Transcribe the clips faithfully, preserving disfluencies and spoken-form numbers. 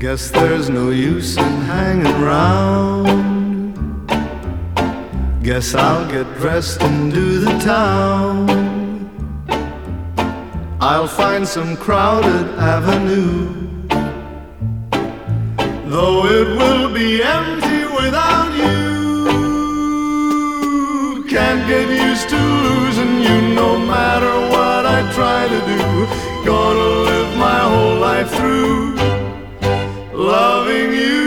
Guess there's no use in hanging round. Guess I'll get dressed and do the town. I'll find some crowded avenue, though it will be empty without you. Can't get used to losing you no matter what I try to do. Gonna live my whole life through loving you.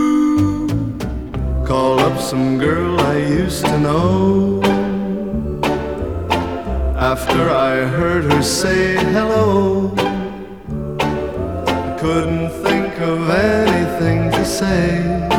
Call up some girl I used to know. After I heard her say hello, I couldn't think of anything to say.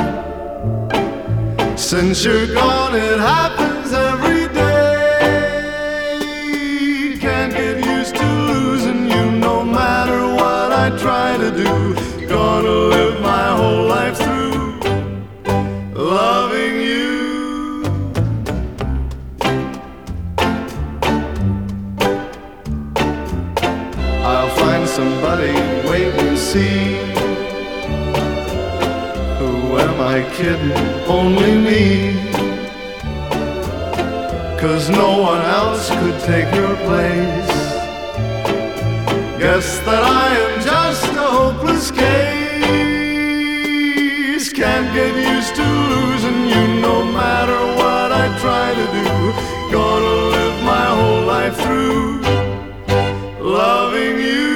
Since you're gone, it happens every day. Can't get used to losing you no matter what I try to do. Gonna live my whole life through loving you. I'll find somebody, wait and see. Who am I kidding? Only me. 'Cause no one else could take your place. Guess that I am just a hopeless case. Can't get used to losing you no matter what I try to do. Gonna live my whole life through loving you.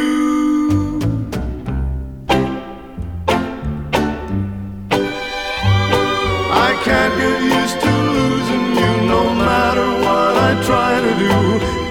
I can't get used to losing you no matter what I try to do.